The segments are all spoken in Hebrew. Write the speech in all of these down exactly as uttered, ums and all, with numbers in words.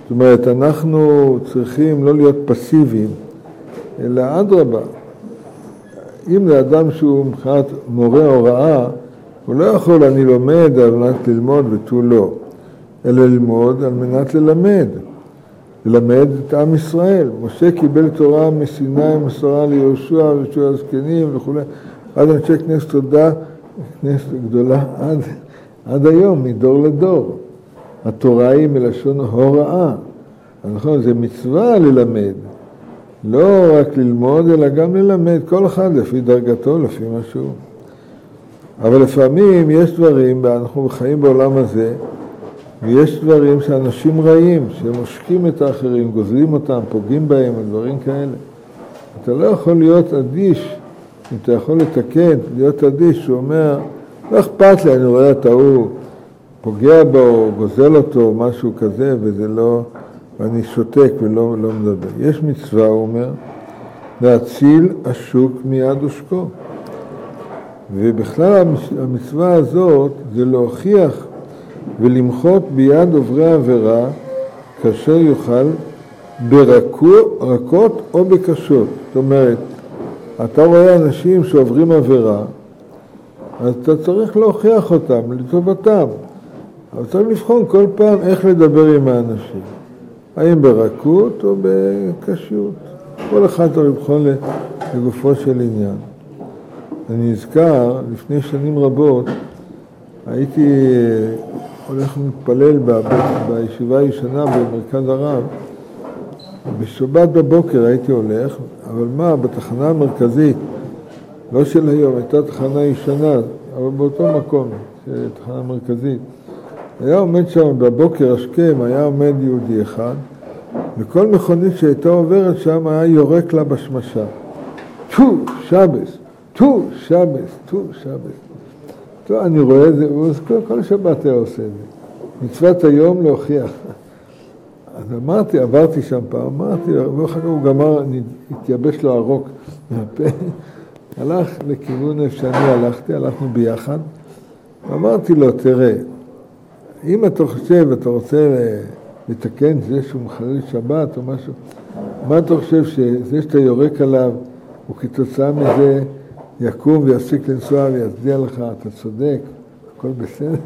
זאת אומרת, אנחנו צריכים לא להיות פסיביים, אלא אדרבה. אם לאדם שהוא מבחינת מורה הוראה, הוא לא יכול, אני לומד על מנת ללמוד ותו לא, אלא ללמוד על מנת ללמד. ללמד את עם ישראל. משה קיבל תורה מסיני, מסרה ליהושע ויהושע הזקנים וכו'. עד אנשי כנסת תודה, כנסת גדולה, עד, עד היום, מדור לדור. התורה היא מלשון הוראה. נכון, זה מצווה ללמד. לא רק ללמוד, אלא גם ללמד. כל אחד לפי דרגתו, לפי משהו. אבל לפעמים יש דברים, אנחנו חיים בעולם הזה, ויש דברים שאנשים רעים, שמושכים את האחרים, גוזלים אותם, פוגעים בהם, דברים כאלה. אתה לא יכול להיות אדיש, אם אתה יכול לתקן, להיות אדיש, הוא אומר, לא אכפת לי, אני רואה את ההוא, פוגע בו, גוזל אותו, משהו כזה, וזה לא, ואני שותק ולא לא מדבר. יש מצווה, הוא אומר, להציל השוק מיד ושקו. ובכלל המצווה הזאת זה להוכיח ולמחות ביד עוברי עבירה כאשר יוכל ברכות או בקשות. זאת אומרת, אתה רואה אנשים שעוברים עבירה, אז אתה צריך להוכיח אותם, לטובתם. אבל צריך לבחון כל פעם איך לדבר עם האנשים. האם ברכות או בקשות. כל אחד צריך לבחון לגופו של עניין. אני נזכר, לפני שנים רבות, הייתי הולך ומתפלל בישיבה הישנה במרכז הרב. בשבת בבוקר הייתי הולך, אבל מה, בתחנה המרכזית, לא של היום, הייתה תחנה ישנה, אבל באותו מקום, תחנה מרכזית. היה עומד שם בבוקר השכם, היה עומד יהודי אחד, וכל מכונית שהייתה עוברת שם היה יורק לה בשמשה. טו, שבס, טו, שבס, טו, שבס. טוב, אני רואה את זה, כל, כל שבת היה עושה את זה. מצוות היום להוכיח. אז אמרתי, עברתי שם פעם, אמרתי, ואחר כך הוא גמר, התייבש לו הרוק מהפה. הלך לכיוון איפה שאני הלכתי, הלכנו ביחד. אמרתי לו, תראה, אם אתה חושב, אתה רוצה לתקן זה שהוא מחלל שבת או משהו, מה אתה חושב שזה שאתה יורק עליו, הוא כתוצאה מזה יקום ויפסיק לנסוע ויצדיע לך, אתה צודק, הכל בסדר?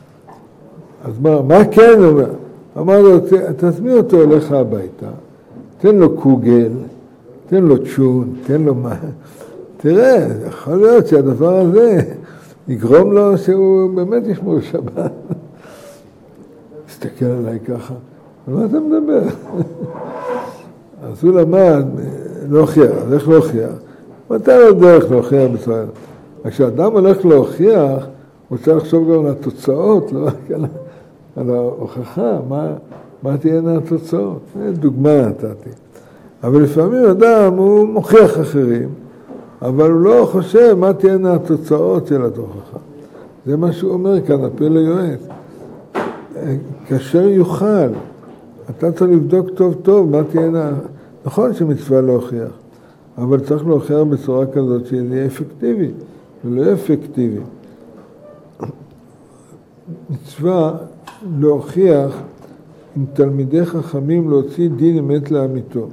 אז מה, מה כן? הוא אומר, אמר לו, תזמין אותו אליך הביתה, תן לו קוגל, תן לו צ'ון, תן לו מה, תראה, יכול להיות שהדבר הזה יגרום לו שהוא באמת ישמור שבת. הסתכל עליי ככה, על מה אתה מדבר? אז הוא למד להוכיח, אז איך להוכיח? מתי לא דרך להוכיח בצורה? כשאדם הולך להוכיח, הוא צריך לחשוב גם על התוצאות, לא רק על, על ההוכחה, מה, מה תהיינה התוצאות. דוגמה נתתי. אבל לפעמים אדם הוא מוכיח אחרים, אבל הוא לא חושב מה תהיינה התוצאות של התוכחה. זה מה שהוא אומר כאן, הפה ליועץ. כאשר יוכל, אתה צריך לבדוק טוב טוב מה תהיינה. נכון שמצווה להוכיח, אבל צריך להוכיח בצורה כזאת שזה יהיה אפקטיבי, ולא אפקטיבי. מצווה להוכיח עם תלמידי חכמים להוציא דין אמת לאמיתו.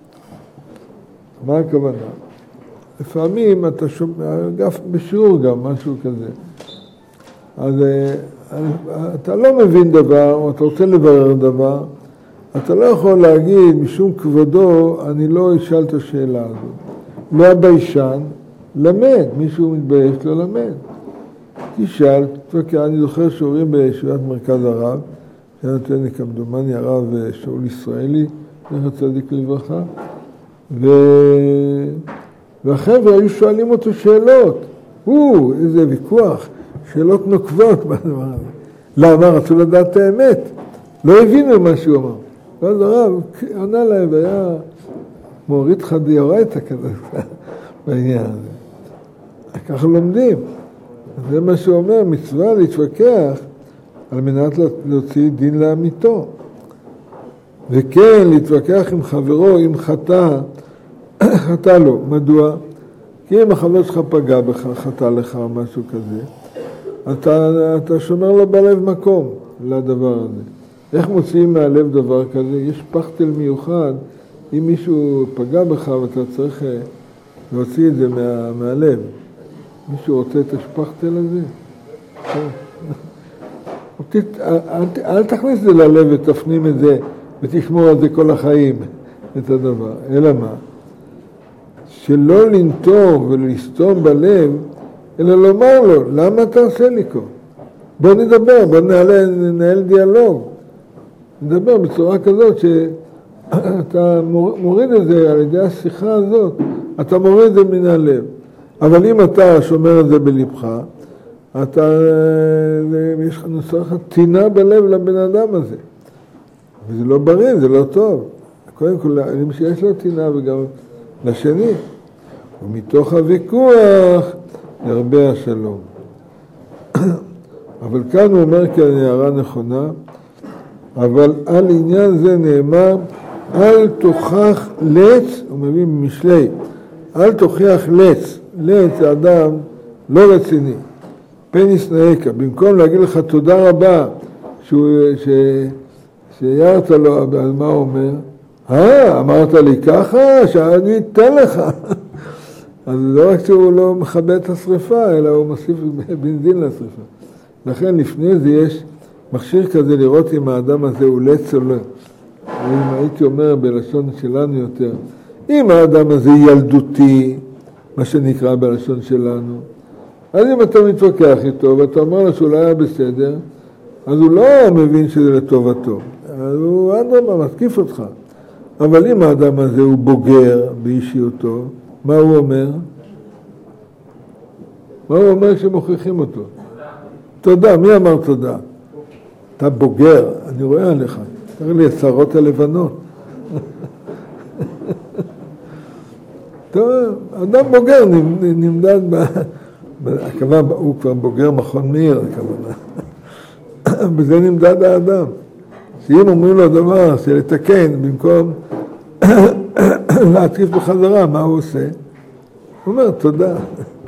מה הכוונה? לפעמים אתה שומע, בשיעור גם, משהו כזה. אז אתה לא מבין דבר, או אתה רוצה לברר דבר, אתה לא יכול להגיד, משום כבודו, אני לא אשאל את השאלה הזאת. לא הביישן, למד. מישהו מתבייש, לא למד. תשאל, אני זוכר שיעורים בישיבת מרכז הרב, שהיה נותן לי כמדומני הרב שאול ישראלי, זכר צדיק לברכה, ו... והחבר'ה היו שואלים אותו שאלות. הוא, איזה ויכוח, שאלות נוקבות בדבר הזה. למה? רצו לדעת את האמת. לא הבינו מה שהוא אמר. ואז הרב ענה להם, והיה מוריד חדיורייתא כזה בעניין הזה. ככה לומדים. זה מה שהוא אומר, מצווה להתווכח על מנת להוציא דין לאמיתו. וכן, להתווכח עם חברו, אם חטא, חטא לו. מדוע? כי אם החבר שלך פגע בך, חטא לך או משהו כזה, אתה, אתה שומר לו בלב מקום לדבר הזה. איך מוציאים מהלב דבר כזה? יש פחתל מיוחד, אם מישהו פגע בך ואתה צריך להוציא את זה מה, מהלב. מישהו רוצה את השפחתל הזה? אל, אל תכניס את זה ללב ותפנים את זה ותשמור על זה כל החיים, את הדבר. אלא מה? שלא לנטור ולסתום בלב, אלא לומר לו, למה אתה עושה לי כה? בוא נדבר, בוא נעלה, ננהל דיאלוג. נדבר בצורה כזאת שאתה מוריד את זה על ידי השיחה הזאת, אתה מוריד את זה מן הלב. אבל אם אתה שומר את זה בלבך, אתה, יש לך נוצרת טינה בלב לבן אדם הזה. וזה לא בריא, זה לא טוב. קודם כל, אני שיש לו טינה וגם לשני. ומתוך הוויכוח ירבה השלום. אבל כאן הוא אומר כאן הערה נכונה, אבל על עניין זה נאמר, אל תוכח לץ, הוא מביא משלי, אל תוכיח לץ, לץ זה אדם לא רציני, פניס נאיקה, במקום להגיד לך תודה רבה, שהוא, ש, שיערת לו, אז מה הוא אומר? אה, אמרת לי ככה, שאני אתן לך. אז לא רק שהוא לא מכבה את השריפה, אלא הוא מוסיף בנזין לשריפה. לכן לפני זה יש מכשיר כזה לראות אם האדם הזה הוא לץ או לא. אם הייתי אומר בלשון שלנו יותר, אם האדם הזה ילדותי, מה שנקרא בלשון שלנו, אז אם אתה מתווכח איתו ואתה אומר לו שהוא לא היה בסדר, אז הוא לא מבין שזה לטובתו. אז הוא אדרבה, מתקיף אותך. אבל אם האדם הזה הוא בוגר באישיותו, מה הוא אומר? מה הוא אומר כשמוכיחים אותו? תודה. מי אמר תודה? אתה בוגר, אני רואה עליך. תראה לי השערות הלבנות. טוב, אדם בוגר נמדד, הכוונה, הוא כבר בוגר מכון מאיר, הכוונה. בזה נמדד האדם. שאם אומרים לו דבר, שלתקן, במקום להתקיף בחזרה, מה הוא עושה? הוא אומר, תודה.